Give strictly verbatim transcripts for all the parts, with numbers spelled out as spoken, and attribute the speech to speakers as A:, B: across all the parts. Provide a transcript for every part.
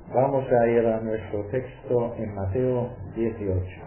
A: Vamos a ir a nuestro texto en Mateo dieciocho.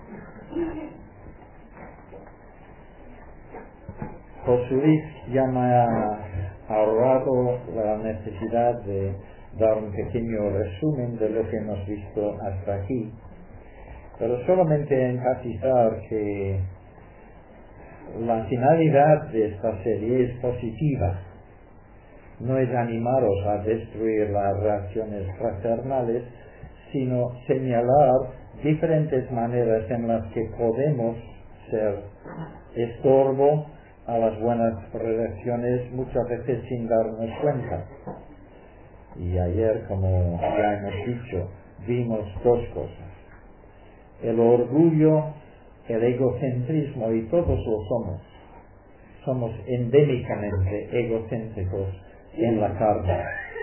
A: Josué ya me ha ahorrado la necesidad de dar un pequeño resumen de lo que hemos visto hasta aquí, pero solamente enfatizar que la finalidad de esta serie es positiva. No es animaros a destruir las relaciones fraternales, sino señalar diferentes maneras en las que podemos ser estorbo a las buenas relaciones, muchas veces sin darnos cuenta. Y ayer, como ya hemos dicho, vimos dos cosas: el orgullo, el egocentrismo, y todos lo somos. Somos endémicamente egocéntricos en la carne.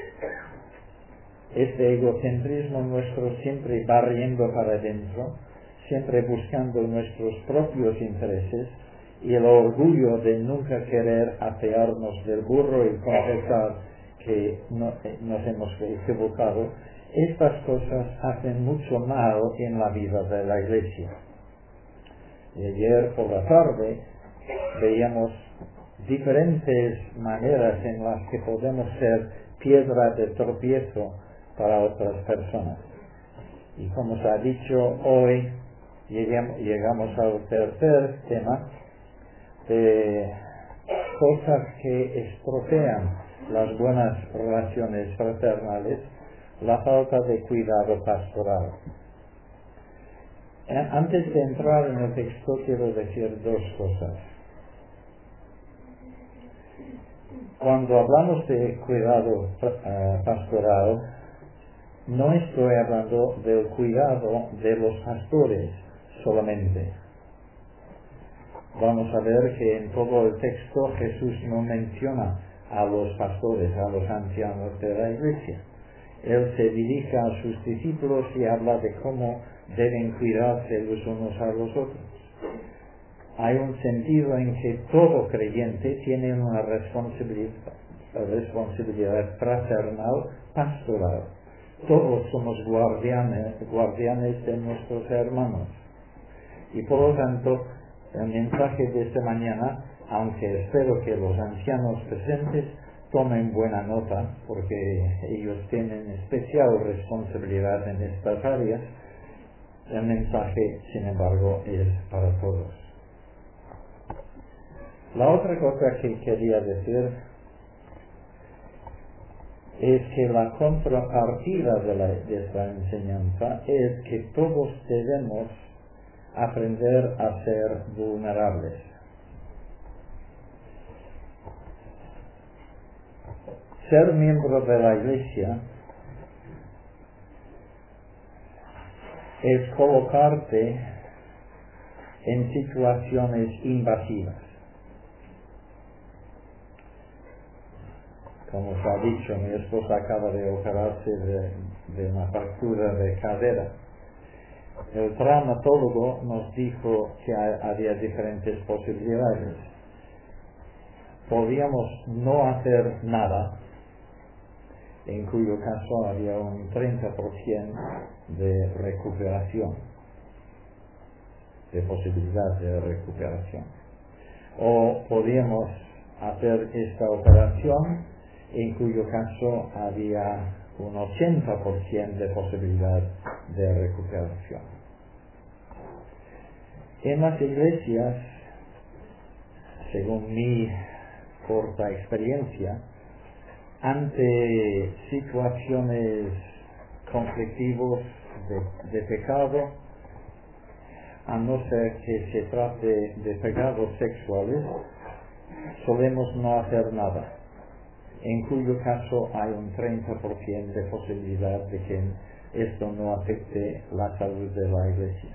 A: Este egocentrismo nuestro siempre barriendo para adentro, siempre buscando nuestros propios intereses, y el orgullo de nunca querer apearnos del burro y confesar que no, nos hemos equivocado. Estas cosas hacen mucho mal en la vida de la Iglesia. Y ayer por la tarde veíamos diferentes maneras en las que podemos ser piedra de tropiezo para otras personas. Y como se ha dicho, hoy llegamos, llegamos al tercer tema de cosas que estropean las buenas relaciones fraternales: la falta de cuidado pastoral. Antes de entrar en el texto quiero decir dos cosas. Cuando hablamos de cuidado uh, pastoral, no estoy hablando del cuidado de los pastores solamente. Vamos a ver que en todo el texto Jesús no menciona a los pastores, a los ancianos de la Iglesia. Él se dirige a sus discípulos y habla de cómo deben cuidarse los unos a los otros. Hay un sentido en que todo creyente tiene una responsabilidad, responsabilidad fraternal, pastoral. Todos somos guardianes, guardianes de nuestros hermanos. Y por lo tanto, el mensaje de esta mañana, aunque espero que los ancianos presentes tomen buena nota, porque ellos tienen especial responsabilidad en estas áreas, el mensaje, sin embargo, es para todos. La otra cosa que quería decir es que la contrapartida de, la, de esta enseñanza es que todos debemos aprender a ser vulnerables. Ser miembro de la Iglesia es colocarte en situaciones invasivas. Como se ha dicho, mi esposa acaba de operarse de, de una fractura de cadera. El traumatólogo nos dijo que había diferentes posibilidades. Podíamos no hacer nada, en cuyo caso había un treinta por ciento de recuperación, de posibilidad de recuperación. O podíamos hacer esta operación, en cuyo caso había un ochenta por ciento de posibilidad de recuperación. En las iglesias, según mi corta experiencia, ante situaciones conflictivas de, de pecado, a no ser que se trate de pecados sexuales, solemos no hacer nada, en cuyo caso hay un treinta por ciento de posibilidad de que esto no afecte la salud de la Iglesia.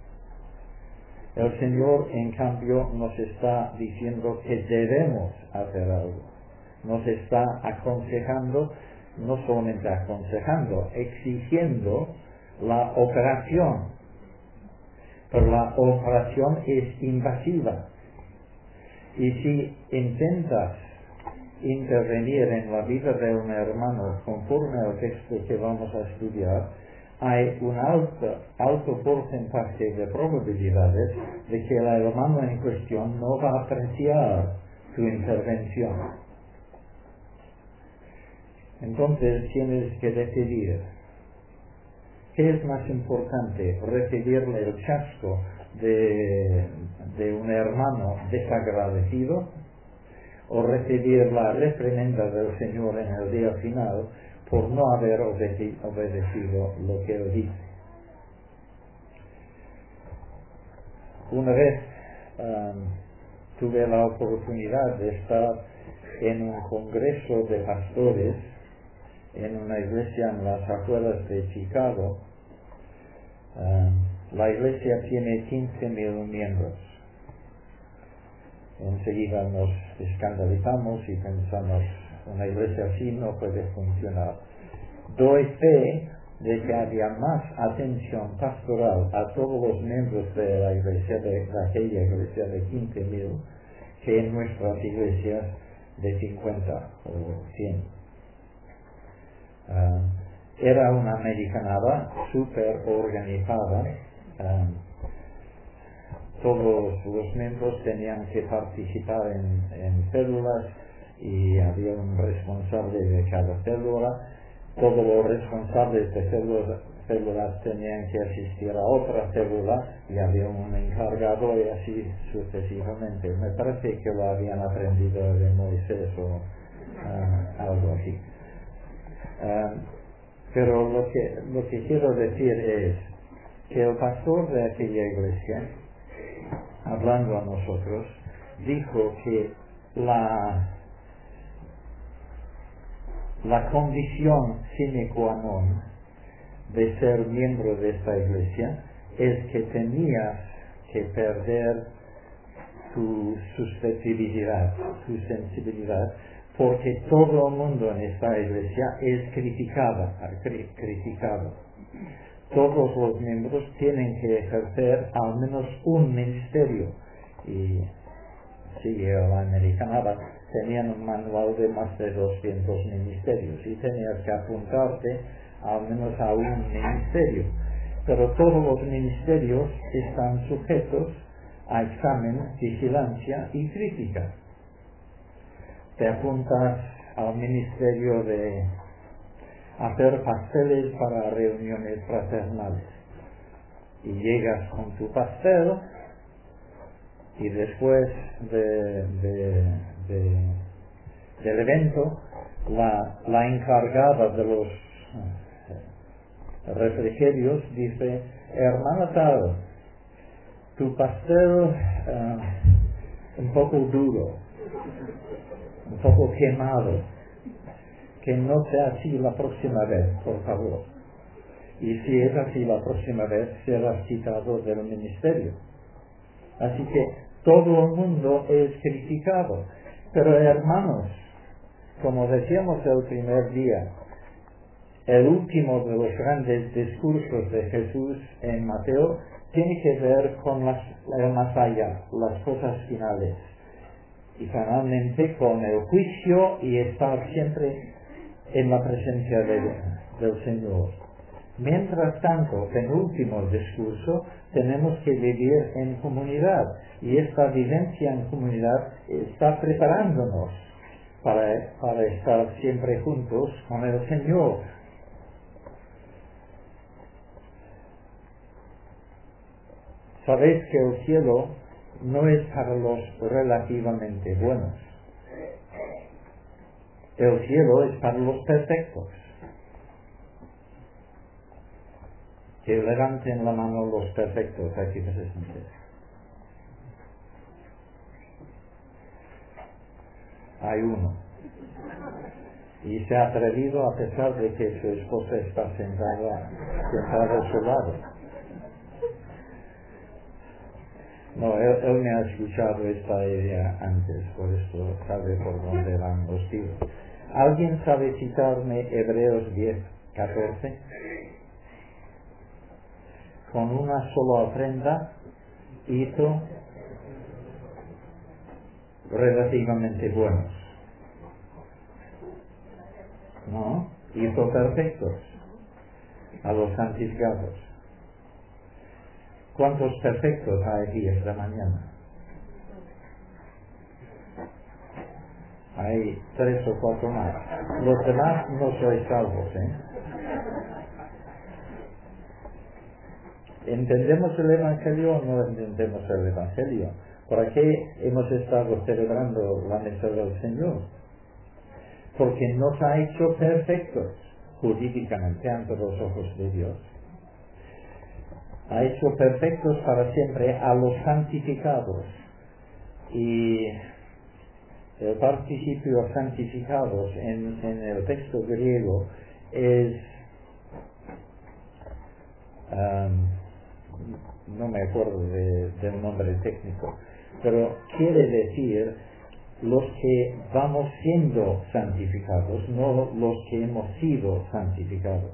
A: El Señor, en cambio, nos está diciendo que debemos hacer algo. Nos está aconsejando, no solamente aconsejando, exigiendo la operación. Pero la operación es invasiva. Y si intentas intervenir en la vida de un hermano conforme al texto que vamos a estudiar, hay un alto, alto porcentaje de probabilidades de que el hermano en cuestión no va a apreciar tu intervención. Entonces tienes que decidir qué es más importante: recibirle el chasco de, de un hermano desagradecido, o recibir la reprimenda del Señor en el día final por no haber obede- obedecido lo que Él dice. Una vez um, tuve la oportunidad de estar en un congreso de pastores en una iglesia en las afueras de Chicago. Um, la iglesia tiene quince mil miembros. Enseguida nos escandalizamos y pensamos, una iglesia así no puede funcionar. Doy fe de que había más atención pastoral a todos los miembros de la iglesia, de, de aquella iglesia de quince mil, que en nuestras iglesias de cincuenta o cien. Uh, era una americanada súper organizada. Uh, todos los miembros tenían que participar en, en células y había un responsable de cada célula. Todos los responsables de células, células tenían que asistir a otra célula y había un encargado, y así sucesivamente. Me parece que lo habían aprendido de Moisés o uh, algo así. Uh, pero lo que, lo que quiero decir es que el pastor de aquella iglesia, hablando a nosotros, dijo que la, la condición sine qua non de ser miembro de esta iglesia es que tenías que perder tu susceptibilidad, tu sensibilidad, porque todo el mundo en esta iglesia es criticada, cri- criticado. Todos los miembros tienen que ejercer al menos un ministerio. Y sí, la americanada tenían un manual de más de doscientos ministerios y tenías que apuntarte al menos a un ministerio. Pero todos los ministerios están sujetos a examen, vigilancia y crítica. Te apuntas al ministerio de hacer pasteles para reuniones fraternales y llegas con tu pastel, y después de, de, de, del evento la, la encargada de los uh, refrigerios dice: hermana tal, tu pastel uh, un poco duro, un poco quemado, que no sea así la próxima vez, por favor. Y si es así la próxima vez, serás quitado del ministerio. Así que todo el mundo es criticado. Pero hermanos, como decíamos el primer día, el último de los grandes discursos de Jesús en Mateo tiene que ver con las, el más allá, las cosas finales. Y finalmente con el juicio y estar siempre en la presencia de, del Señor. Mientras tanto, en el último discurso, tenemos que vivir en comunidad, y esta vivencia en comunidad está preparándonos para, para estar siempre juntos con el Señor. Sabéis que el cielo no es para los relativamente buenos. El cielo es para los perfectos. Que levanten la mano los perfectos aquí presentes. Hay uno. Y se ha atrevido a pesar de que su esposa está sentada, sentada a su lado. No, él, él me ha escuchado esta idea antes, por eso sabe por dónde van los tiros. ¿Alguien sabe citarme Hebreos diez, catorce? Con una sola ofrenda hizo relativamente buenos. ¿no? Hizo perfectos a los santificados. ¿Cuántos perfectos hay aquí esta mañana? Hay tres o cuatro más. Los demás no sois salvos, ¿eh? ¿Entendemos el Evangelio o no entendemos el Evangelio? ¿Para qué hemos estado celebrando la mesa del Señor? Porque nos ha hecho perfectos jurídicamente ante los ojos de Dios. Ha hecho perfectos para siempre a los santificados. Y el participio santificados en, en el texto griego es, um, no me acuerdo de, del nombre técnico, pero quiere decir los que vamos siendo santificados, no los que hemos sido santificados.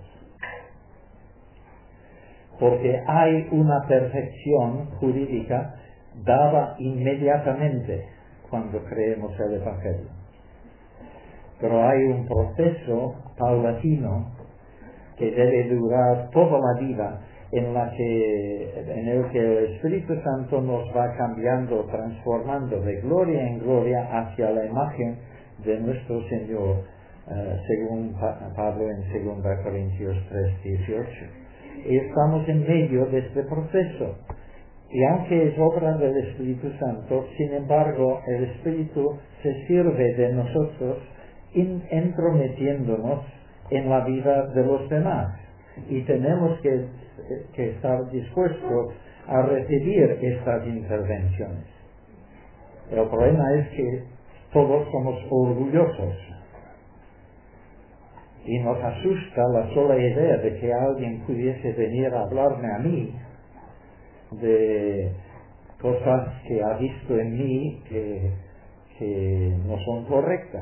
A: Porque hay una perfección jurídica dada inmediatamente cuando creemos el Evangelio. Pero hay un proceso paulatino que debe durar toda la vida, en la que en el que el Espíritu Santo nos va cambiando, transformando de gloria en gloria hacia la imagen de nuestro Señor, eh, según Pablo en segunda Corintios tres dieciocho. Y estamos en medio de este proceso. Y aunque es obra del Espíritu Santo, sin embargo, el Espíritu se sirve de nosotros in, entrometiéndonos en la vida de los demás. Y tenemos que, que estar dispuestos a recibir estas intervenciones. El problema es que todos somos orgullosos. Y nos asusta la sola idea de que alguien pudiese venir a hablarme a mí de cosas que ha visto en mí que, que no son correctas.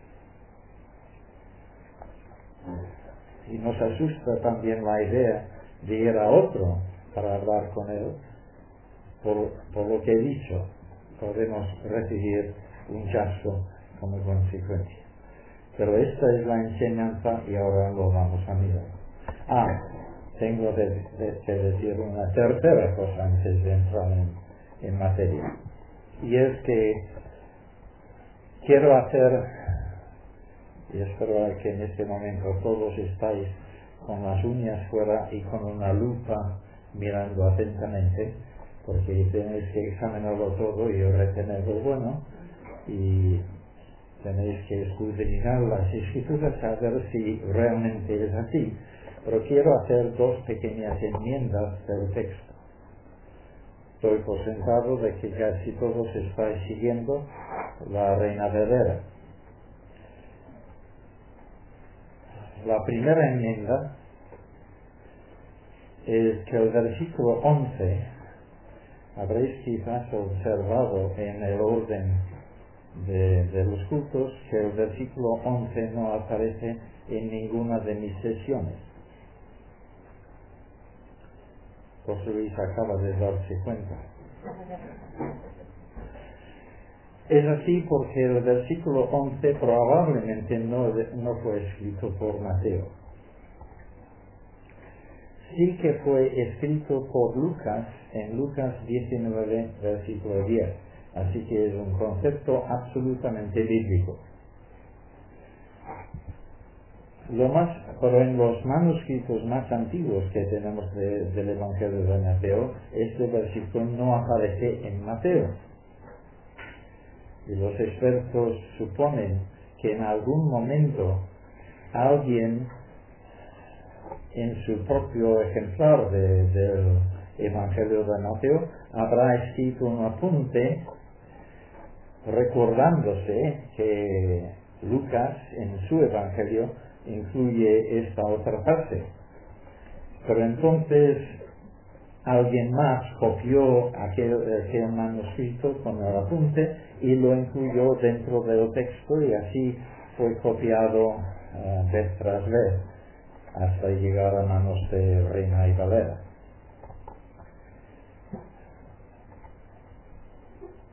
A: Y nos asusta también la idea de ir a otro para hablar con él. Por, por lo que he dicho, podemos recibir un chasco como consecuencia. Pero esta es la enseñanza y ahora lo vamos a mirar. Ah, tengo de, de, que decir una tercera cosa antes de entrar en, en materia. Y es que quiero hacer, y espero que en este momento todos estáis con las uñas fuera y con una lupa mirando atentamente, porque tenéis que examinarlo todo y retener lo bueno, y tenéis que escudriñar las escrituras a ver si realmente es así. Pero quiero hacer dos pequeñas enmiendas del texto. Estoy por sentado de que casi todos estáis siguiendo la Reina Valera. La primera enmienda es que el versículo once, habréis quizás observado en el orden de, de los cultos, que el versículo once no aparece en ninguna de mis sesiones. José Luis acaba de darse cuenta. Es así porque el versículo once probablemente no, no fue escrito por Mateo. Sí que fue escrito por Lucas en Lucas diecinueve, versículo diez. Así que es un concepto absolutamente bíblico. Lo más, pero en los manuscritos más antiguos que tenemos de, del Evangelio de Mateo, este versículo no aparece en Mateo. Y los expertos suponen que en algún momento alguien en su propio ejemplar de, del Evangelio de Mateo habrá escrito un apunte recordándose que Lucas en su Evangelio incluye esta otra parte. Pero entonces alguien más copió aquel, aquel manuscrito con el apunte y lo incluyó dentro del texto, y así fue copiado uh, vez tras vez hasta llegar a manos de Reina y Valera.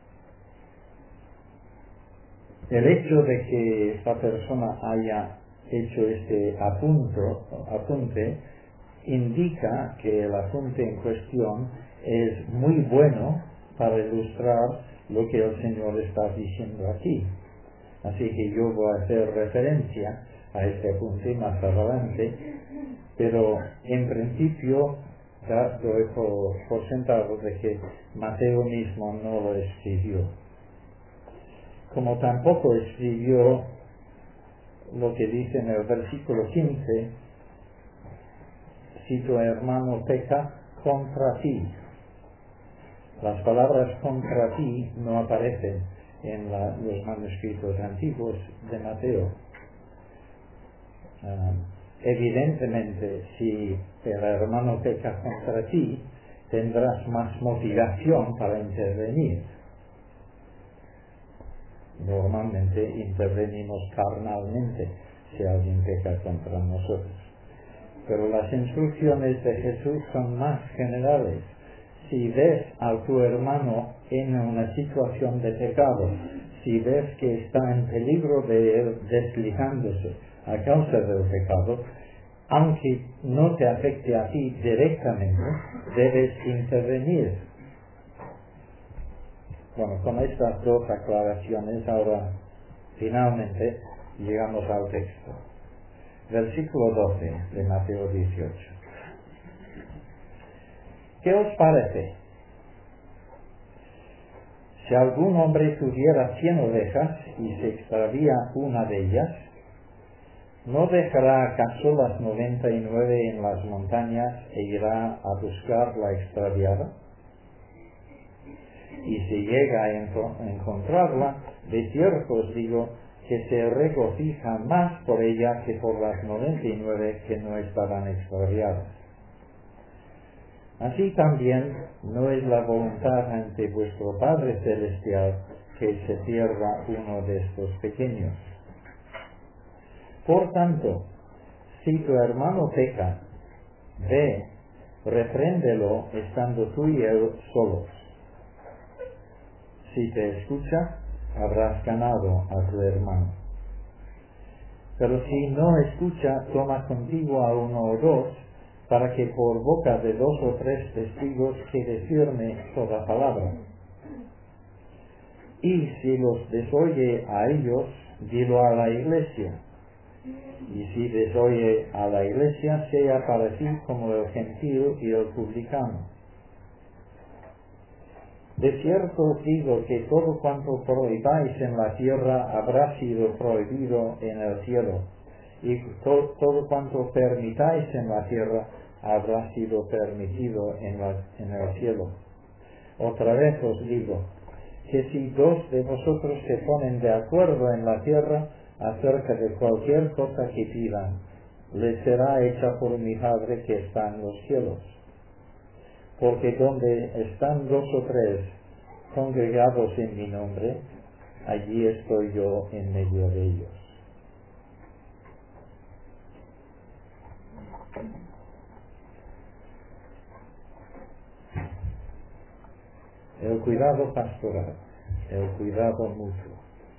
A: El hecho de que esta persona haya hecho este apunto, apunte, indica que el apunte en cuestión es muy bueno para ilustrar lo que el Señor está diciendo aquí. Así que yo voy a hacer referencia a este apunte más adelante, pero en principio ya doy por, por sentado de que Mateo mismo no lo escribió. Como tampoco escribió lo que dice en el versículo quince, si tu hermano peca contra ti. Las palabras contra ti no aparecen en la, los manuscritos antiguos de Mateo. Uh, evidentemente, si el hermano peca contra ti, tendrás más motivación para intervenir. Normalmente intervenimos carnalmente si alguien peca contra nosotros. Pero las instrucciones de Jesús son más generales. Si ves a tu hermano en una situación de pecado, si ves que está en peligro de él deslizándose a causa del pecado, aunque no te afecte a ti directamente, debes intervenir. Bueno, con estas dos aclaraciones ahora finalmente llegamos al texto. Versículo doce de Mateo dieciocho. ¿Qué os parece? Si algún hombre tuviera cien ovejas y se extravía una de ellas, ¿no dejará acaso las noventa y nueve en las montañas e irá a buscar la extraviada? Y si llega a encontrarla, de cierto os digo que se regocija más por ella que por las noventa y nueve que no estaban extraviadas. Así también no es la voluntad ante vuestro Padre Celestial que se pierda uno de estos pequeños. Por tanto, si tu hermano peca, ve, repréndelo estando tú y él solos. Si te escucha, habrás ganado a tu hermano. Pero si no escucha, toma contigo a uno o dos, para que por boca de dos o tres testigos quede firme toda palabra. Y si los desoye a ellos, dilo a la iglesia. Y si desoye a la iglesia, sea para ti como el gentil y el publicano. De cierto os digo que todo cuanto prohibáis en la tierra habrá sido prohibido en el cielo, y to- todo cuanto permitáis en la tierra habrá sido permitido en, la, en el cielo. Otra vez os digo, que si dos de vosotros se ponen de acuerdo en la tierra acerca de cualquier cosa que pidan, les será hecha por mi Padre que está en los cielos. Porque donde están dos o tres congregados en mi nombre, allí estoy yo en medio de ellos. El cuidado pastoral, el cuidado mutuo.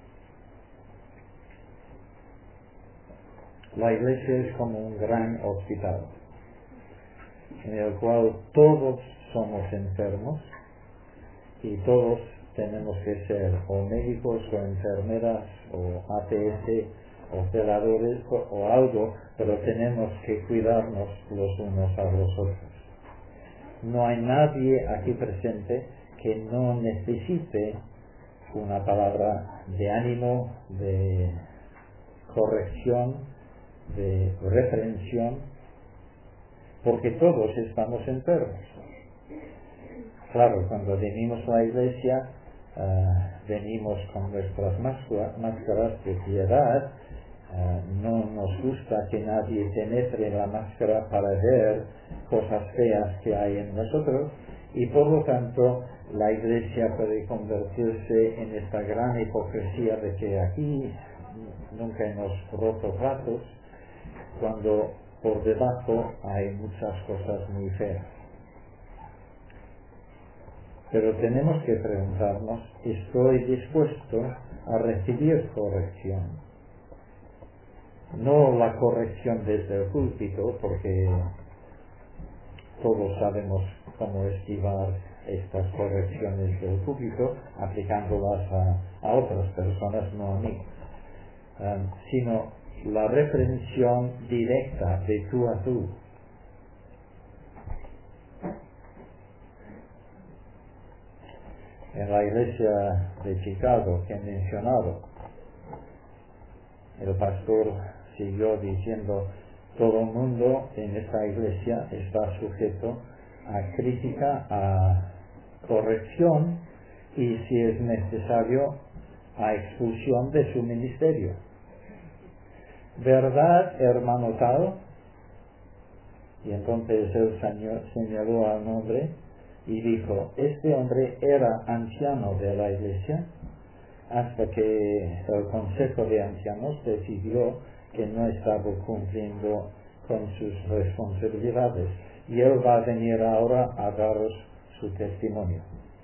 A: La iglesia es como un gran hospital, en el cual todos somos enfermos y todos tenemos que ser o médicos o enfermeras o A P S o celadores o, o algo, pero tenemos que cuidarnos los unos a los otros. No hay nadie aquí presente que no necesite una palabra de ánimo, de corrección, de reprensión, porque todos estamos enfermos. Claro, cuando venimos a la iglesia, uh, venimos con nuestras máscaras de piedad. Uh, no nos gusta que nadie penetre la máscara para ver cosas feas que hay en nosotros, y por lo tanto la iglesia puede convertirse en esta gran hipocresía de que aquí nunca hemos roto platos, cuando por debajo hay muchas cosas muy feas. Pero tenemos que preguntarnos, ¿estoy dispuesto a recibir corrección? no la corrección desde el púlpito, porque todos sabemos cómo esquivar estas correcciones del púlpito aplicándolas a, a otras personas, no a mí, um, sino la reprensión directa de tú a tú. En la iglesia de Chicago que he mencionado, el pastor siguió diciendo: todo el mundo en esta iglesia está sujeto a crítica, a corrección y, si es necesario, a expulsión de su ministerio. ¿Verdad, hermano tal? Y entonces él señaló al hombre y dijo: este hombre era anciano de la iglesia hasta que el consejo de ancianos decidió que no estaba cumpliendo con sus responsabilidades, y él va a venir ahora a daros su testimonio.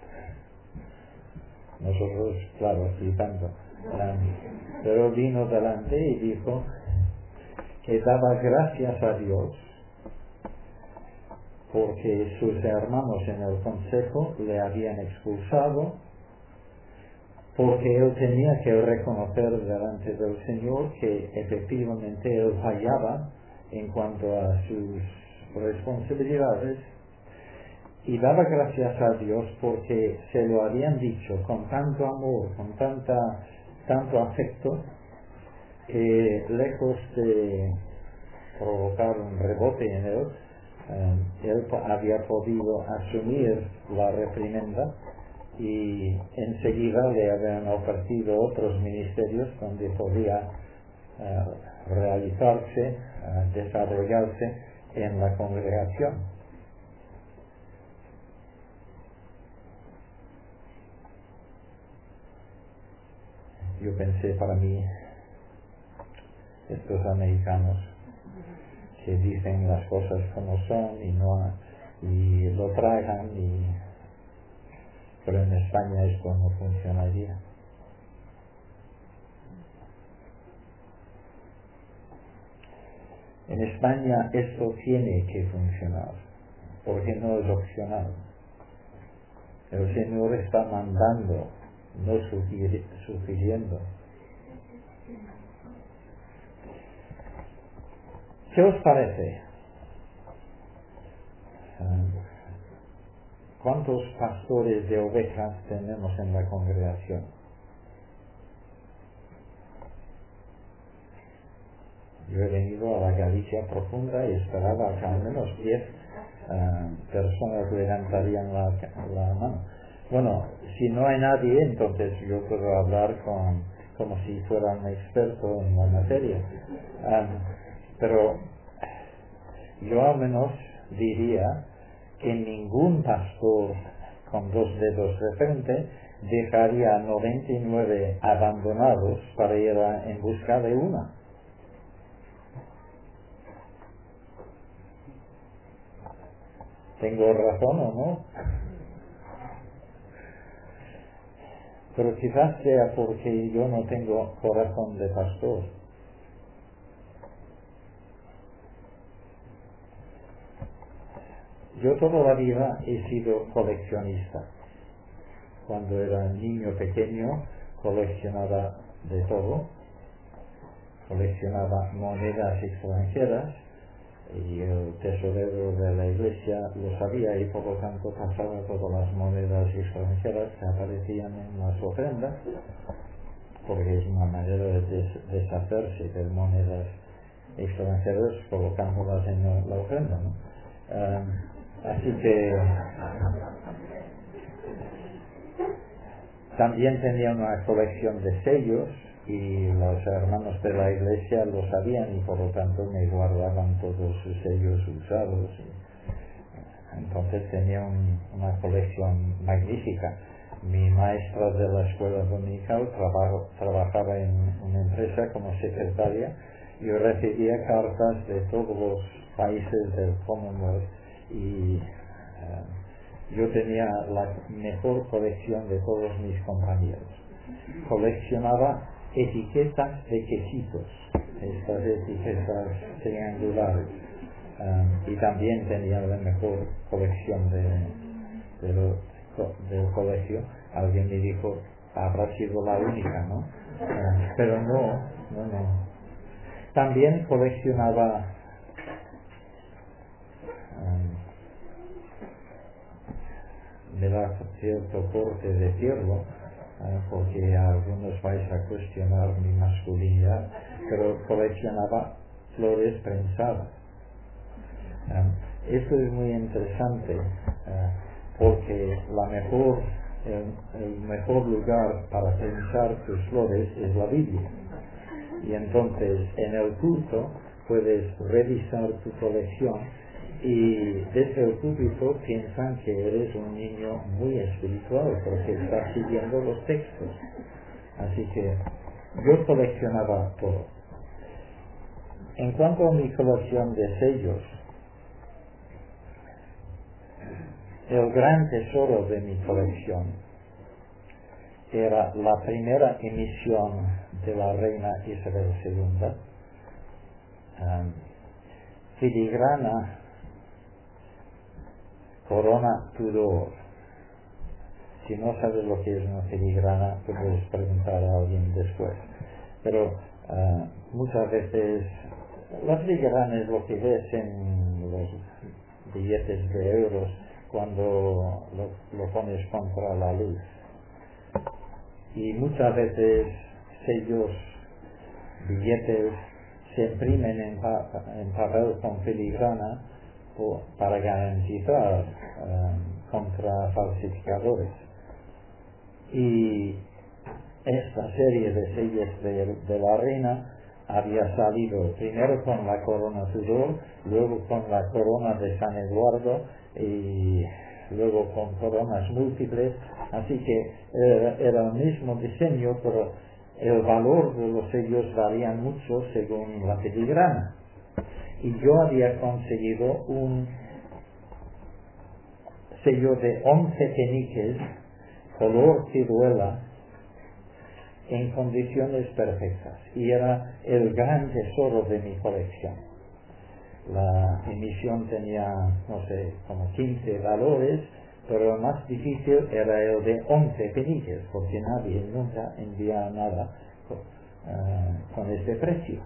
A: Nosotros, claro, flipando. Um, pero vino delante y dijo que daba gracias a Dios porque sus hermanos en el consejo le habían expulsado, porque él tenía que reconocer delante del Señor que efectivamente él fallaba en cuanto a sus responsabilidades, y daba gracias a Dios porque se lo habían dicho con tanto amor, con tanta, tanto afecto, que lejos de provocar un rebote en él, eh, él había podido asumir la reprimenda, y enseguida le habían ofrecido otros ministerios donde podía uh, realizarse, uh, desarrollarse en la congregación. Yo pensé para mí, estos americanos que dicen las cosas como son y no y lo tragan, y pero en España esto no funcionaría. En España esto tiene que funcionar, porque no es opcional. El Señor está mandando, no sugiri- sugiriendo. ¿Qué os parece? ¿Cuántos pastores de ovejas tenemos en la congregación? Yo he venido a la Galicia profunda y esperaba que al menos diez uh, personas levantarían la, la mano. Bueno, si no hay nadie, entonces yo puedo hablar con, como si fuera un experto en la materia. Um, pero yo al menos diría que ningún pastor con dos dedos de frente dejaría a noventa y nueve abandonados para ir a, en busca de una. ¿Tengo razón o no? Pero quizás sea porque yo no tengo corazón de pastor. Yo toda la vida he sido coleccionista. Cuando era niño pequeño coleccionaba de todo, coleccionaba monedas extranjeras, y el tesorero de la iglesia lo sabía, y por lo tanto pasaba todas las monedas extranjeras que aparecían en las ofrendas, porque es una manera de des- deshacerse de monedas extranjeras colocándolas en la, la ofrenda, ¿no? Um, así que también tenía una colección de sellos, y los hermanos de la iglesia lo sabían, y por lo tanto me guardaban todos sus sellos usados. Entonces tenía un, una colección magnífica. Mi maestra de la escuela dominical trabajo, trabajaba en una empresa como secretaria. Yo recibía cartas de todos los países del Commonwealth, y uh, yo tenía la mejor colección de todos mis compañeros. Coleccionaba etiquetas de quesitos, estas etiquetas triangulares, um, y también tenía la mejor colección de, de lo, del colegio. Alguien me dijo, habrá sido la única, ¿no? Uh, pero no, no, no. También coleccionaba um, me da cierto corte de decirlo, uh, porque algunos vais a cuestionar mi masculinidad, pero coleccionaba flores prensadas. Um, esto es muy interesante, uh, porque la mejor, el, el mejor lugar para prensar tus flores es la Biblia. Y entonces en el culto puedes revisar tu colección y desde el público piensan que eres un niño muy espiritual porque estás siguiendo los textos. Así que yo coleccionaba todo. En cuanto a mi colección de sellos, el gran tesoro de mi colección era la primera emisión de la reina Isabel segunda, um, filigrana Corona Tudor. Si no sabes lo que es una filigrana, puedes preguntar a alguien después. Pero uh, muchas veces la filigrana es lo que ves en los billetes de euros cuando lo, lo pones contra la luz. Y muchas veces sellos, billetes se imprimen en, pa en papel con filigrana o, para garantizar um, contra falsificadores. Y esta serie de sellos de, de la reina había salido primero con la corona Tudor, luego con la corona de San Eduardo y luego con coronas múltiples, así que era, era el mismo diseño, pero el valor de los sellos varían mucho según la filigrana. Y yo había conseguido un sello de once peniques, color ciruela, en condiciones perfectas, y era el gran tesoro de mi colección. La emisión tenía, no sé, como quince valores, pero el más difícil era el de once peniques, porque nadie nunca envía nada con, uh, con este precio.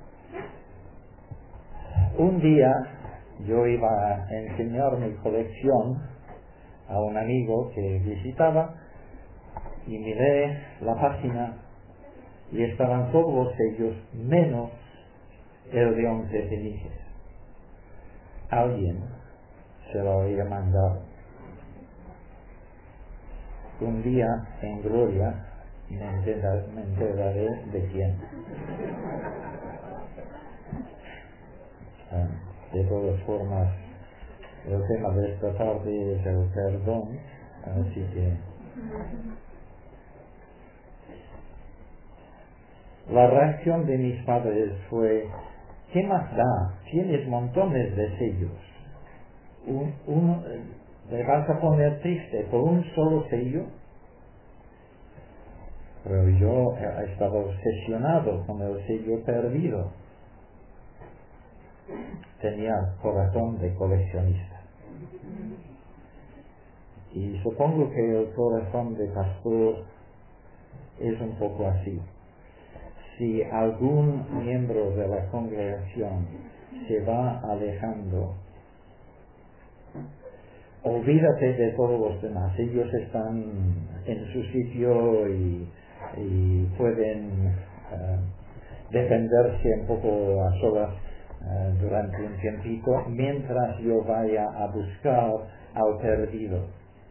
A: Un día yo iba a enseñar mi colección a un amigo que visitaba y miré la página y estaban todos los sellos menos el de once peniques. Alguien se lo había mandado. Un día en gloria me enteraré, me enteraré de quién. De todas formas, el tema de esta tarde es el perdón, así que la reacción de mis padres fue: ¿qué más da? Tienes montones de sellos. Un, uno, ¿te vas a poner triste por un solo sello? Pero yo estaba obsesionado con el sello perdido. Tenía corazón de coleccionista. Y supongo que el corazón de pastor es un poco así. Si algún miembro de la congregación se va alejando, olvídate de todos los demás. Ellos están en su sitio y, y pueden uh, defenderse un poco a solas uh, durante un tiempito, mientras yo vaya a buscar al perdido.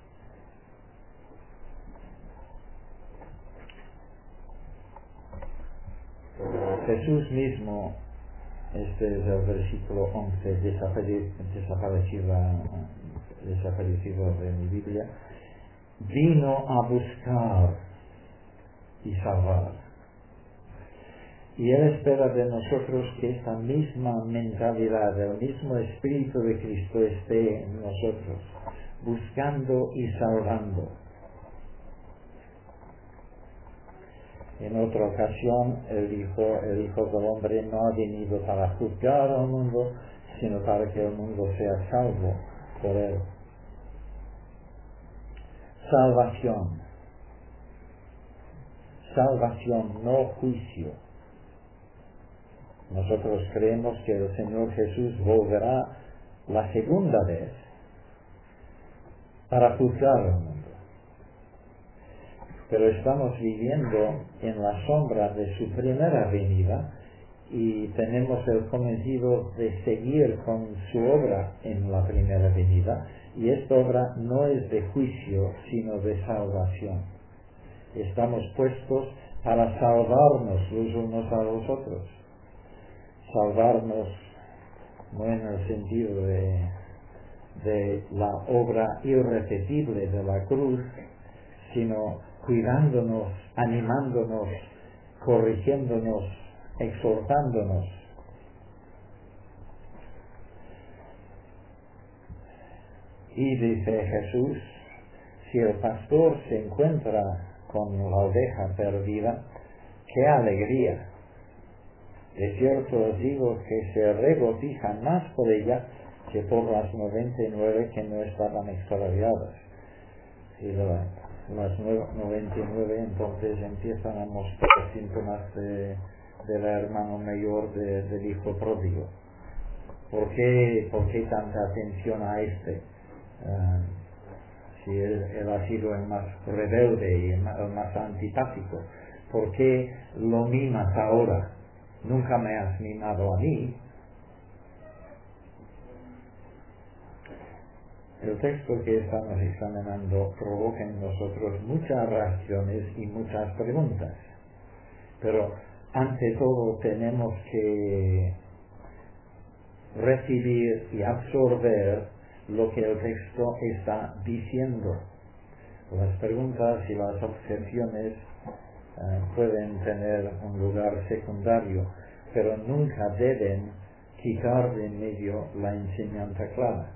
A: Jesús mismo, este es el versículo once, desaparecido, desaparecido de mi Biblia, vino a buscar y salvar. Y Él espera de nosotros que esta misma mentalidad, el mismo Espíritu de Cristo esté en nosotros, buscando y salvando. En otra ocasión, él dijo, el Hijo del Hombre no ha venido para juzgar al mundo, sino para que el mundo sea salvo por él. Salvación. Salvación, no juicio. Nosotros creemos que el Señor Jesús volverá la segunda vez para juzgar al mundo. Pero estamos viviendo en la sombra de su primera venida y tenemos el cometido de seguir con su obra en la primera venida, y esta obra no es de juicio sino de salvación. Estamos puestos para salvarnos los unos a los otros. Salvarnos no en el sentido de, de la obra irrepetible de la cruz, sino cuidándonos, animándonos, corrigiéndonos, exhortándonos. Y dice Jesús, si el pastor se encuentra con la oveja perdida, ¡qué alegría! De cierto os digo que se regocijan más por ella que por las noventa y nueve que no estaban extraviadas. Y la, las noventa y nueve entonces empiezan a mostrar síntomas de, del hermano mayor de, del hijo pródigo. ¿Por qué, ¿Por qué tanta atención a este? Uh, si él, él ha sido el más rebelde y el más, el más antipático, ¿por qué lo mimas ahora? Nunca me has mimado a mí. El texto que estamos examinando provoca en nosotros muchas reacciones y muchas preguntas, pero ante todo tenemos que recibir y absorber lo que el texto está diciendo. Las preguntas y las objeciones eh, pueden tener un lugar secundario, pero nunca deben quitar de en medio la enseñanza clara.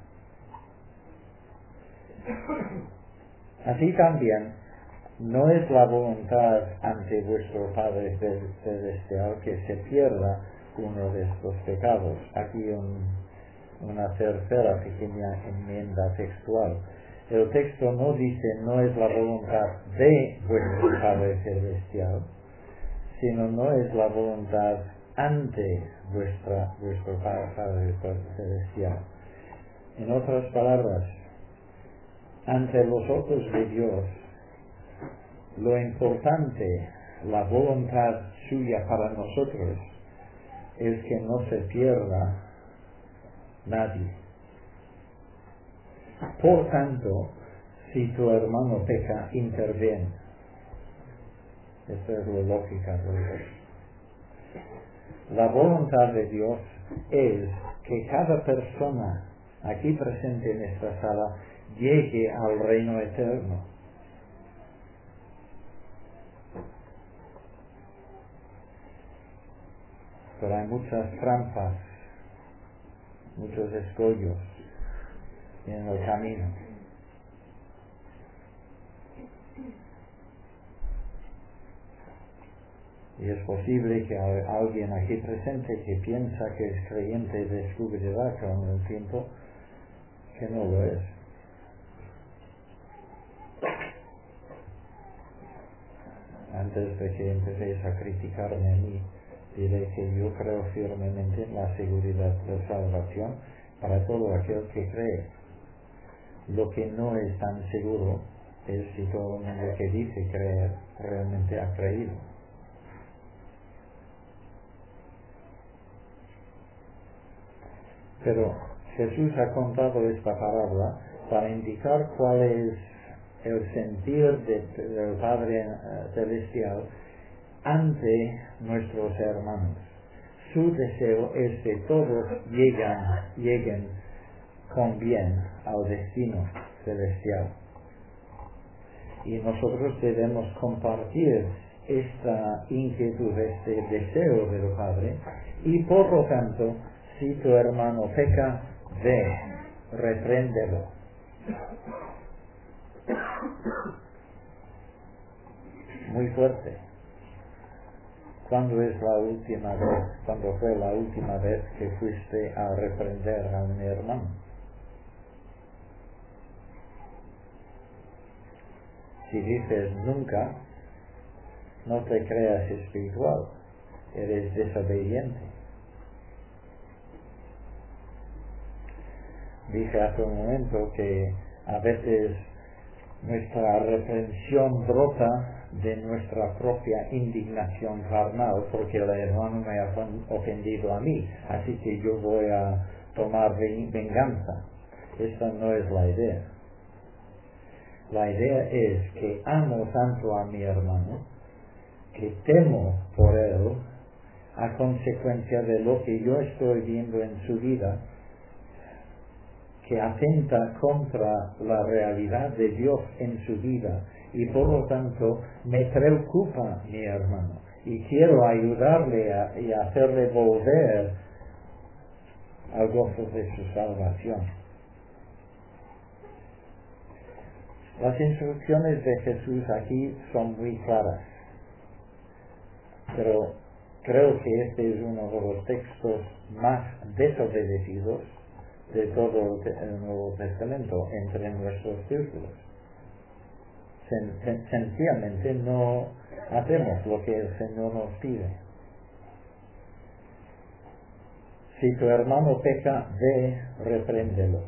A: Así también, no es la voluntad ante vuestro Padre Celestial que se pierda uno de estos pecados. Aquí un, una tercera pequeña enmienda textual. El texto no dice no es la voluntad de vuestro Padre Celestial, sino no es la voluntad ante vuestra, vuestro Padre Celestial. En otras palabras, ante los ojos de Dios, lo importante, la voluntad suya para nosotros, es que no se pierda nadie. Por tanto, si tu hermano peca, interviene. Esa es la lógica de Dios. La voluntad de Dios es que cada persona aquí presente en esta sala llegue al reino eterno. Pero hay muchas trampas, muchos escollos en el camino. Y es posible que alguien aquí presente que piensa que es creyente descubrirá con el tiempo que no lo es. Antes de que empecéis a criticarme a mí, diré que yo creo firmemente en la seguridad de salvación para todo aquel que cree. Lo que no es tan seguro es si todo el mundo que dice creer realmente ha creído. Pero Jesús ha contado esta parábola para indicar cuál es el sentir de, del Padre Celestial ante nuestros hermanos. Su deseo es que todos lleguen, lleguen con bien al destino celestial. Y nosotros debemos compartir esta inquietud, este deseo del Padre, y por lo tanto, si tu hermano peca, ve, repréndelo. Muy fuerte. ¿cuándo es la última vez, cuándo fue la última vez que fuiste a reprender a un hermano? Si dices nunca, no te creas espiritual, eres desobediente. Dije hace un momento que a veces nuestra reprensión brota de nuestra propia indignación carnal, porque el hermano me ha ofendido a mí, así que yo voy a tomar venganza. Esta no es la idea. La idea es que amo tanto a mi hermano, que temo por él, a consecuencia de lo que yo estoy viendo en su vida, que atenta contra la realidad de Dios en su vida, y por lo tanto me preocupa mi hermano y quiero ayudarle a, y hacerle volver al gozo de su salvación. Las instrucciones de Jesús aquí son muy claras, pero creo que este es uno de los textos más desobedecidos de todo el Nuevo Testamento entre nuestros círculos. Sen, sen, sencillamente no hacemos lo que el Señor nos pide. Si tu hermano peca, ve, repréndelo,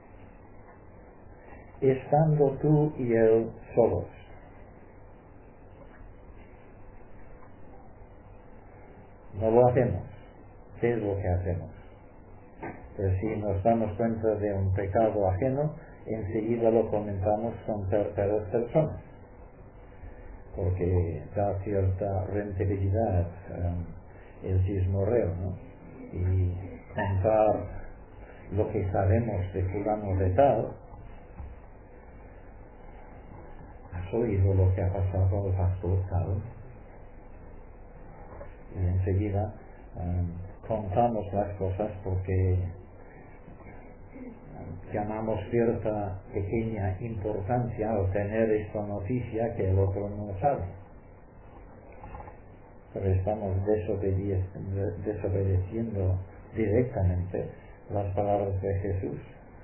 A: estando tú y él solos. No lo hacemos. ¿Qué es lo que hacemos? Pues si nos damos cuenta de un pecado ajeno, enseguida lo comentamos con terceras personas, porque da cierta rentabilidad um, el chismorreo, ¿no? Y contar lo que sabemos de fulano de tal. ¿Has oído lo que ha pasado al pastor tal? Y enseguida um, contamos las cosas porque llamamos cierta pequeña importancia al tener esta noticia que el otro no sabe. Pero estamos desobedi- desobedeciendo directamente las palabras de Jesús.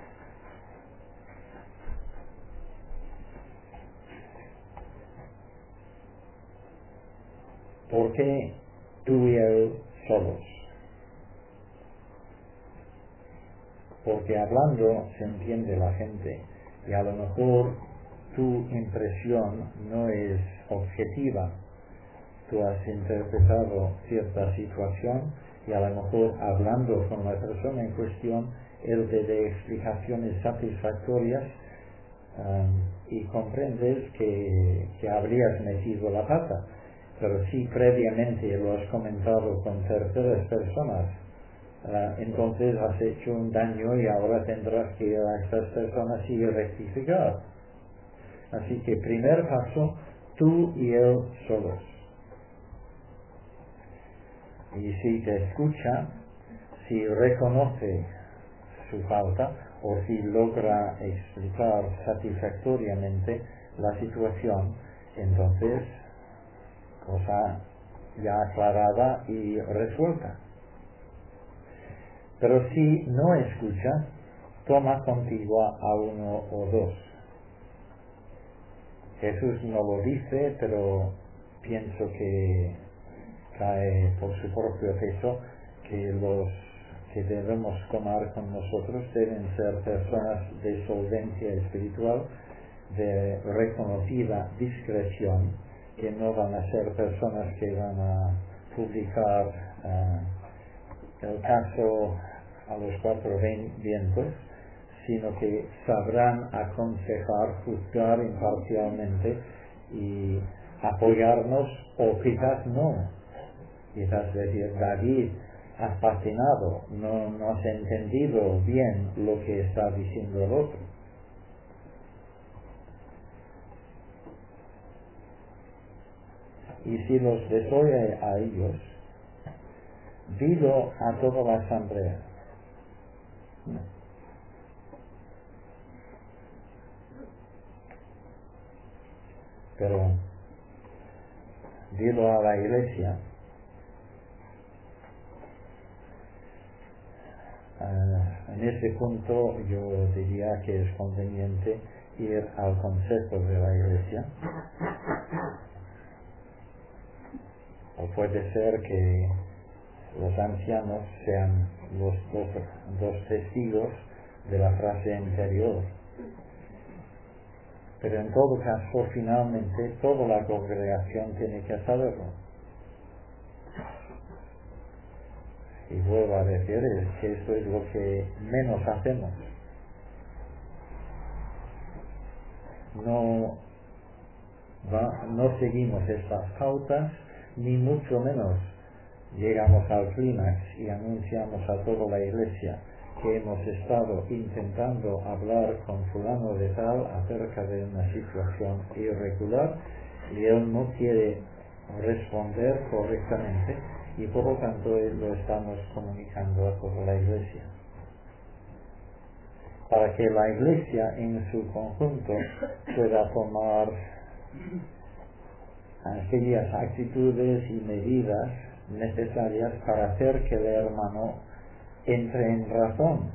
A: ¿Por qué tú y él solos? Porque hablando se entiende la gente y a lo mejor tu impresión no es objetiva. Tú has interpretado cierta situación y a lo mejor hablando con la persona en cuestión él te dé explicaciones satisfactorias um, y comprendes que, que habrías metido la pata. Pero si previamente lo has comentado con terceras personas, Uh, entonces has hecho un daño y ahora tendrás que ir a estas personas y rectificar. Así que primer paso, tú y él solos. Y si te escucha, si reconoce su falta o si logra explicar satisfactoriamente la situación, entonces cosa ya aclarada y resuelta. Pero si no escucha, toma contigo a uno o dos. Jesús no lo dice, pero pienso que cae por su propio peso que los que debemos tomar con nosotros deben ser personas de solvencia espiritual, de reconocida discreción, que no van a ser personas que van a publicar uh, el caso a los cuatro vientos, sino que sabrán aconsejar, juzgar imparcialmente y apoyarnos, o quizás no. Quizás decir, David, has patinado, no, no has entendido bien lo que está diciendo el otro. Y si los desoye a ellos, dilo a toda la asamblea. Pero dilo a la iglesia este punto yo diría que es conveniente ir al consejo de la Iglesia. O puede ser que los ancianos sean los dos, dos testigos de la frase anterior. Pero en todo caso, finalmente, toda la congregación tiene que saberlo. Y vuelvo a decir es que esto es lo que menos hacemos. No, va, no seguimos estas pautas, ni mucho menos llegamos al clímax y anunciamos a toda la Iglesia que hemos estado intentando hablar con fulano de tal acerca de una situación irregular y él no quiere responder correctamente y por lo tanto lo estamos comunicando a toda la Iglesia. Para que la Iglesia en su conjunto pueda tomar aquellas actitudes y medidas necesarias para hacer que el hermano entre en razón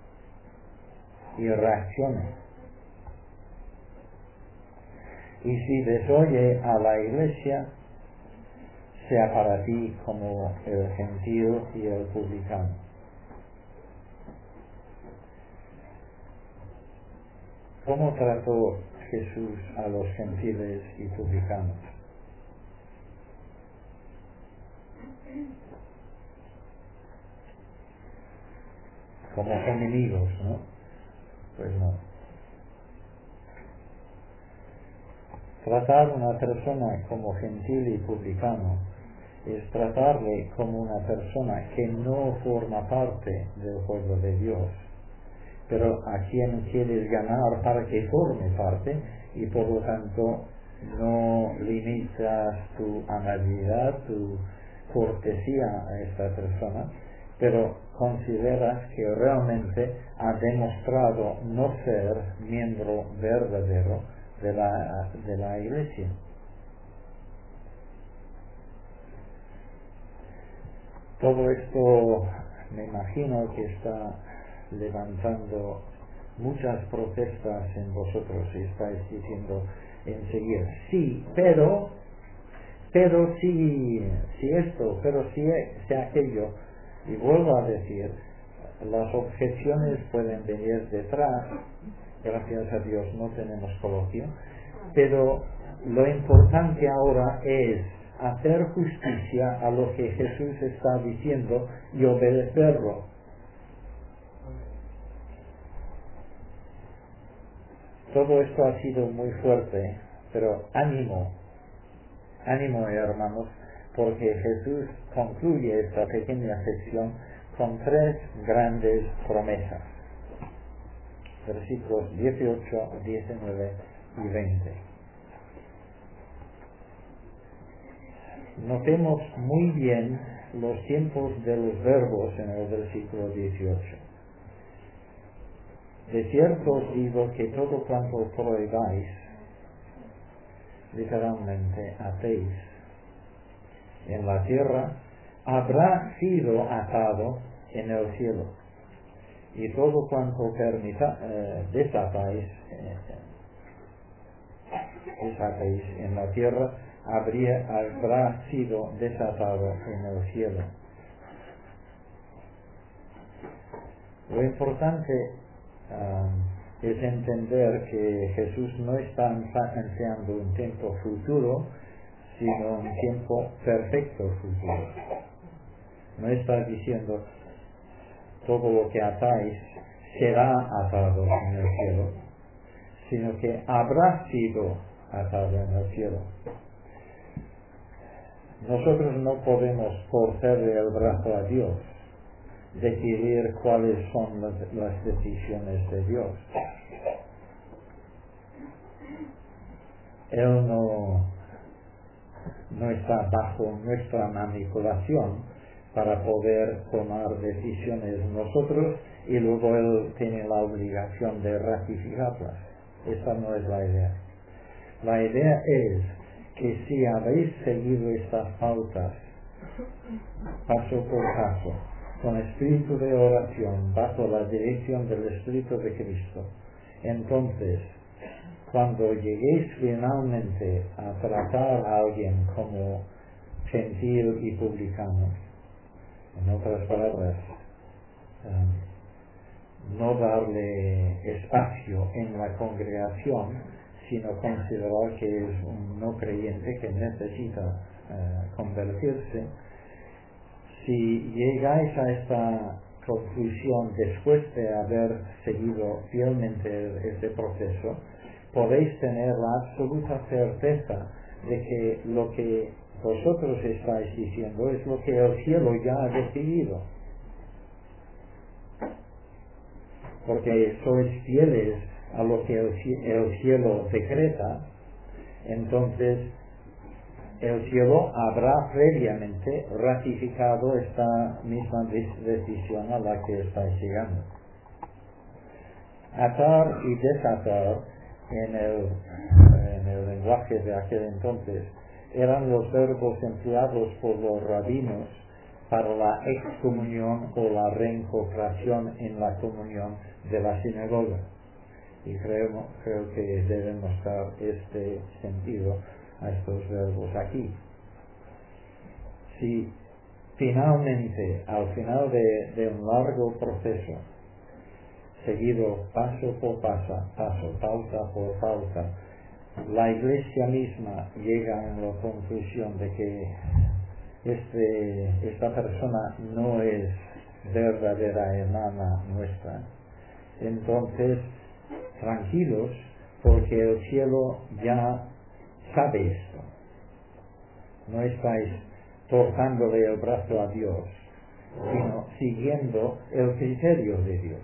A: y reaccione. Y si desoye a la Iglesia, sea para ti como el gentil y el publicano. ¿Cómo trató Jesús a los gentiles y publicanos? Como enemigos, ¿no? Pues no. Tratar a una persona como gentil y publicano es tratarle como una persona que no forma parte del pueblo de Dios, pero a quien quieres ganar para que forme parte y por lo tanto no limitas tu amabilidad, tu cortesía a esta persona, pero consideras que realmente ha demostrado no ser miembro verdadero de la, de la Iglesia. Todo esto me imagino que está levantando muchas protestas en vosotros y estáis diciendo enseguida, sí, pero, pero sí, sí esto, pero sí, sí aquello. Y vuelvo a decir, las objeciones pueden venir detrás, gracias a Dios no tenemos coloquio, pero lo importante ahora es hacer justicia a lo que Jesús está diciendo y obedecerlo. Todo esto ha sido muy fuerte, pero ánimo, ánimo hermanos, porque Jesús concluye esta pequeña sección con tres grandes promesas. Versículos dieciocho, diecinueve y veinte. Notemos muy bien los tiempos de los verbos en el versículo dieciocho. De cierto os digo que todo cuanto prohibáis, literalmente atéis, en la tierra, habrá sido atado en el cielo. Y todo cuanto permita, eh, desatáis, eh, desatáis en la tierra, habría, habrá sido desatado en el cielo. Lo importante um, es entender que Jesús no está anunciando un tiempo futuro, sino un tiempo perfecto futuro. No está diciendo todo lo que atáis será atado en el cielo, sino que habrá sido atado en el cielo. Nosotros no podemos torcerle el brazo a Dios, decidir cuáles son las, las decisiones de Dios. Él no, no está bajo nuestra manipulación para poder tomar decisiones nosotros y luego Él tiene la obligación de ratificarlas. Esa no es la idea. La idea es que si habéis seguido estas pautas paso por paso con espíritu de oración, bajo la dirección del Espíritu de Cristo. Entonces, cuando lleguéis finalmente a tratar a alguien como gentil y publicano, en otras palabras, um, no darle espacio en la congregación, sino considerar que es un no creyente que necesita uh, convertirse. Si llegáis a esta conclusión después de haber seguido fielmente este proceso, podéis tener la absoluta certeza de que lo que vosotros estáis diciendo es lo que el cielo ya ha decidido. Porque sois fieles a lo que el, el cielo decreta, entonces el cielo habrá previamente ratificado esta misma decisión a la que estáis llegando. Atar y desatar en el, en el lenguaje de aquel entonces eran los verbos empleados por los rabinos para la excomunión o la reincorporación en la comunión de la sinagoga. Y creo, creo que debemos dar este sentido a estos verbos aquí. Si finalmente, al final de, de un largo proceso, seguido paso por paso, paso, pauta por pauta, la Iglesia misma llega a la conclusión de que este, esta persona no es verdadera hermana nuestra, entonces tranquilos, porque el cielo ya sabe esto. No estáis torzándole el brazo a Dios, sino siguiendo el criterio de Dios.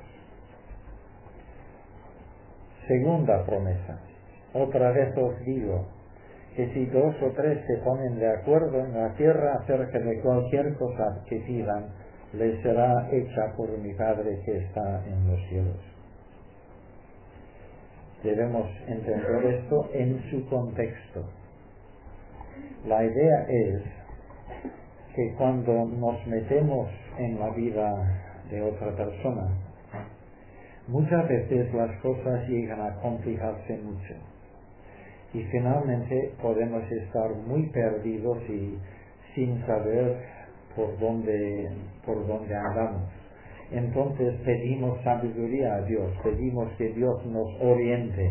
A: Segunda promesa. Otra vez os digo que si dos o tres se ponen de acuerdo en la tierra acerca de cualquier cosa que pidan, les será hecha por mi Padre que está en los cielos. Debemos entender esto en su contexto. La idea es que cuando nos metemos en la vida de otra persona, muchas veces las cosas llegan a complicarse mucho y finalmente podemos estar muy perdidos y sin saber por dónde, por dónde andamos. Entonces pedimos sabiduría a Dios, pedimos que Dios nos oriente.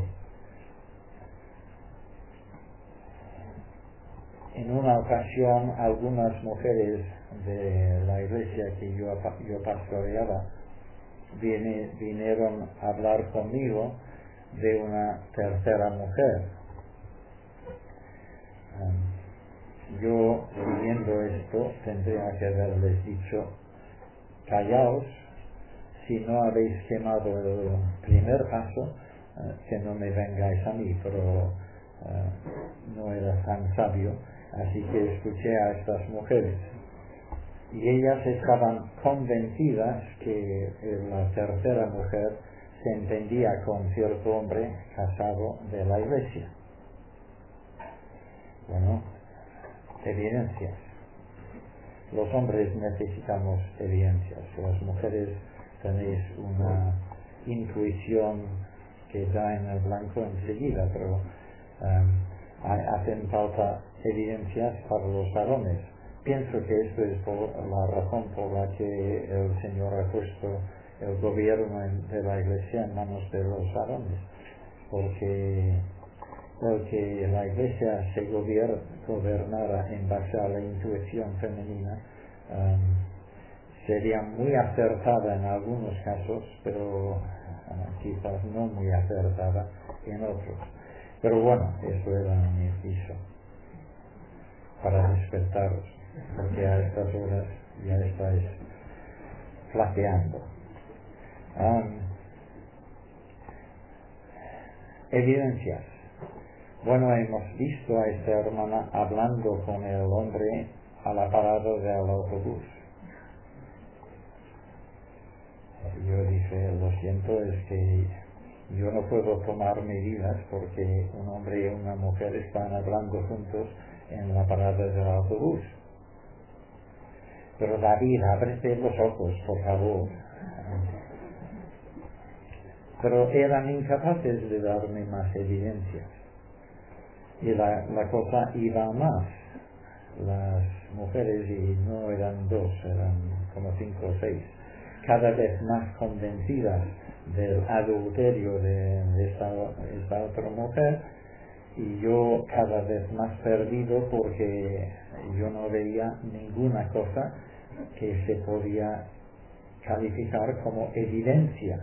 A: En una ocasión, algunas mujeres de la iglesia que yo, yo pastoreaba viene, vinieron a hablar conmigo de una tercera mujer. Um, yo, viendo esto, tendría que haberles dicho: callaos, si no habéis quemado el primer paso, uh, que no me vengáis a mí, pero uh, no era tan sabio, así que escuché a estas mujeres. Y ellas estaban convencidas que la tercera mujer se entendía con cierto hombre casado de la iglesia. Bueno, evidencias. Los hombres necesitamos evidencias. Las mujeres tenéis una intuición que da en el blanco enseguida, pero um, hay, hacen falta evidencias para los varones. Pienso que esto es por la razón por la que el Señor ha puesto el gobierno en, de la Iglesia en manos de los varones, porque el que la Iglesia se gobier, gobernara en base a la intuición femenina um, sería muy acertada en algunos casos, pero uh, quizás no muy acertada en otros. Pero bueno, eso era mi aviso para despertaros, porque a estas horas ya estáis flaqueando. Um, evidencias. Bueno, hemos visto a esta hermana hablando con el hombre a la parada del autobús. Yo dije: lo siento, es que yo no puedo tomar medidas porque un hombre y una mujer están hablando juntos en la parada del autobús. pero David, ábrete los ojos, por favor. Pero eran incapaces de darme más evidencia. Y la, la cosa iba a más. Las mujeres, y no eran dos, eran como cinco o seis, cada vez más convencidas del adulterio de, de esta, esta otra mujer, y yo cada vez más perdido porque yo no veía ninguna cosa que se podía calificar como evidencia.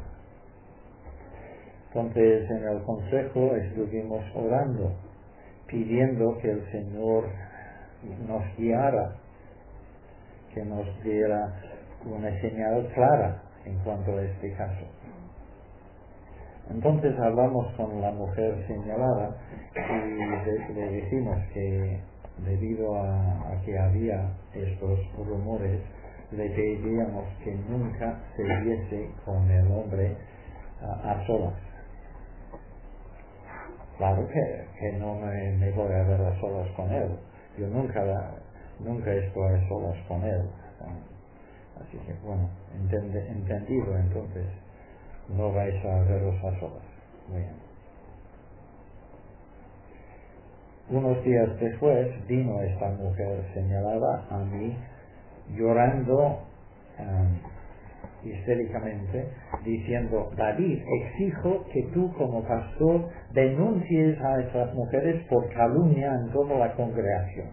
A: Entonces en el consejo estuvimos orando, pidiendo que el Señor nos guiara, que nos diera una señal clara en cuanto a este caso. Entonces hablamos con la mujer señalada y le, le dijimos que debido a, a que había estos rumores, le pedíamos que nunca se viese con el hombre a, a solas. Claro que, que no me, me voy a ver a solas con él. Yo nunca, nunca estoy a solas con él. Así que bueno, entende, entendido entonces. No vais a veros a solas. Muy bien. Unos días después vino esta mujer señalada a mí llorando um, histéricamente, diciendo: David, exijo que tú como pastor denuncies a estas mujeres por calumnia en toda la congregación.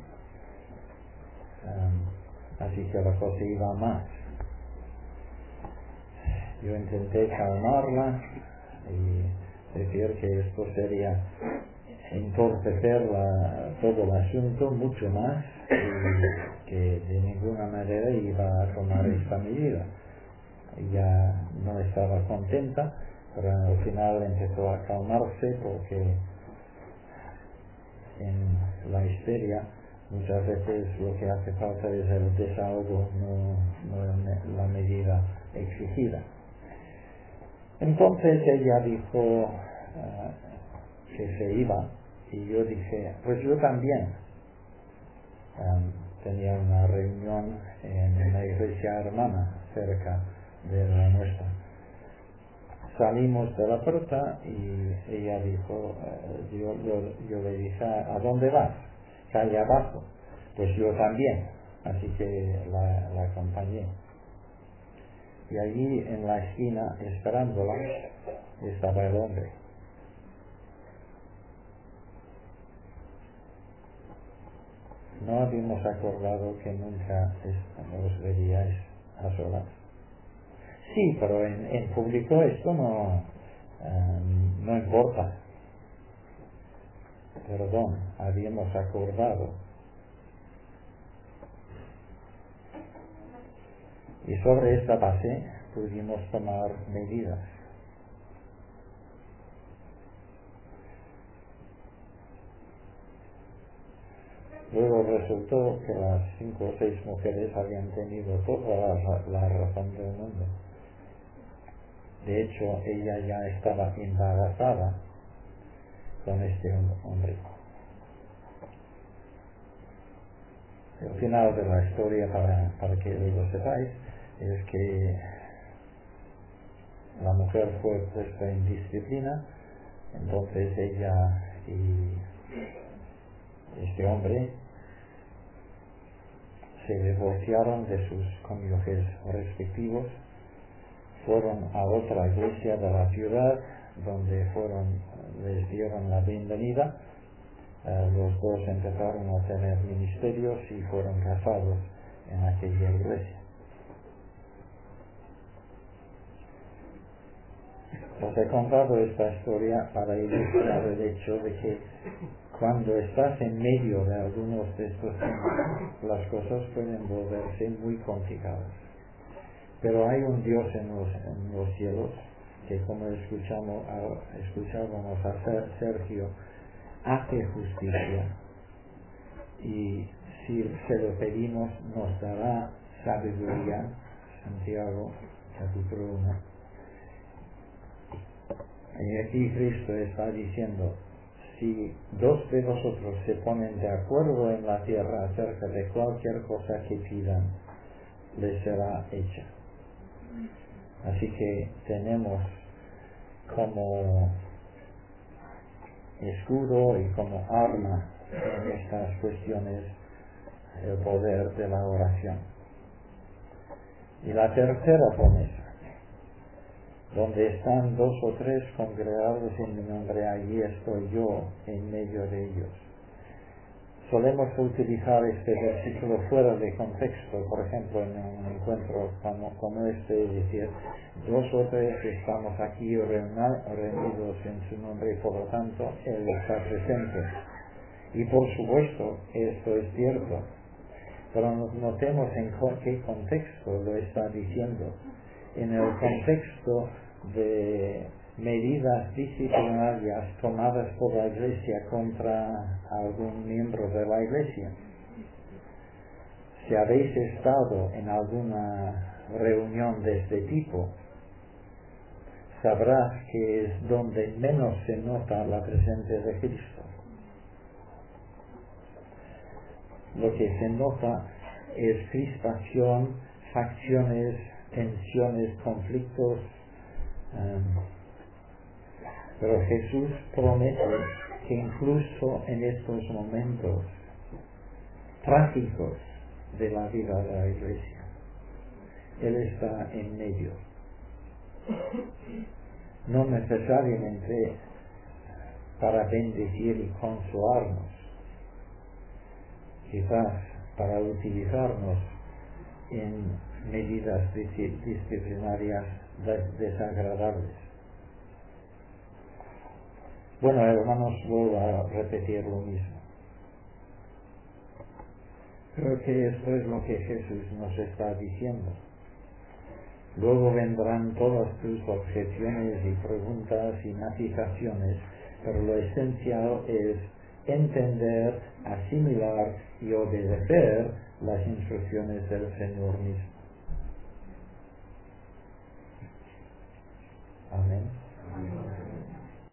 A: Um, así que la cosa iba más. Yo intenté calmarla y decir que esto sería entorpecer la, todo el asunto mucho más, y que de ninguna manera iba a tomar esta medida. Ya no estaba contenta, pero al final empezó a calmarse, porque en la histeria muchas veces lo que hace falta es el desahogo, no, no la medida exigida. Entonces ella dijo uh, que se iba, y yo dije: pues yo también. Um, tenía una reunión en una iglesia hermana cerca de la nuestra. Salimos de la puerta y ella dijo, uh, yo, yo, yo le dije: ¿a dónde vas? Calle abajo. Pues yo también. Así que la, la acompañé. Y allí en la esquina, esperándola, estaba el hombre. No habíamos acordado que nunca os veríais a solas. Sí, pero en, en público esto no, um, no importa. Perdón, habíamos acordado. Y sobre esta base pudimos tomar medidas. Luego resultó que las cinco o seis mujeres habían tenido toda la, la razón del mundo. De hecho, ella ya estaba embarazada con este hombre. El final de la historia, para, para que lo sepáis, es que la mujer fue puesta en disciplina. Entonces ella y este hombre se divorciaron de sus cónyuges respectivos, fueron a otra iglesia de la ciudad donde fueron, les dieron la bienvenida. Uh, los dos empezaron a tener ministerios y fueron casados en aquella iglesia. Os he contado esta historia para ilustrar el hecho de que cuando estás en medio de algunos de estos temas, las cosas pueden volverse muy complicadas. Pero hay un Dios en los, en los cielos que, como escuchamos, escuchábamos a Sergio, hace justicia, y si se lo pedimos nos dará sabiduría. Santiago capítulo uno. Y aquí Cristo está diciendo: si dos de vosotros se ponen de acuerdo en la tierra acerca de cualquier cosa que pidan, les será hecha. Así que tenemos como escudo y como arma en estas cuestiones el poder de la oración. Y la tercera promesa, donde están dos o tres congregados en mi nombre, allí estoy yo en medio de ellos. Solemos utilizar este versículo fuera de contexto, por ejemplo, en un encuentro como, como este, es decir, dos o tres estamos aquí reuna, reunidos en su nombre y por lo tanto Él está presente. Y por supuesto, esto es cierto, pero notemos en qué contexto lo está diciendo. En el contexto de medidas disciplinarias tomadas por la Iglesia contra algún miembro de la Iglesia. Si habéis estado en alguna reunión de este tipo, sabrás que es donde menos se nota la presencia de Cristo. Lo que se nota es crispación, facciones, tensiones, conflictos. Um, pero Jesús promete que incluso en estos momentos trágicos de la vida de la Iglesia, Él está en medio. No necesariamente para bendecir y consolarnos, quizás para utilizarnos en medidas disciplinarias desagradables. Bueno, hermanos, vuelvo a repetir lo mismo. Creo que esto es lo que Jesús nos está diciendo. Luego vendrán todas tus objeciones y preguntas y matizaciones, pero lo esencial es entender, asimilar y obedecer las instrucciones del Señor mismo.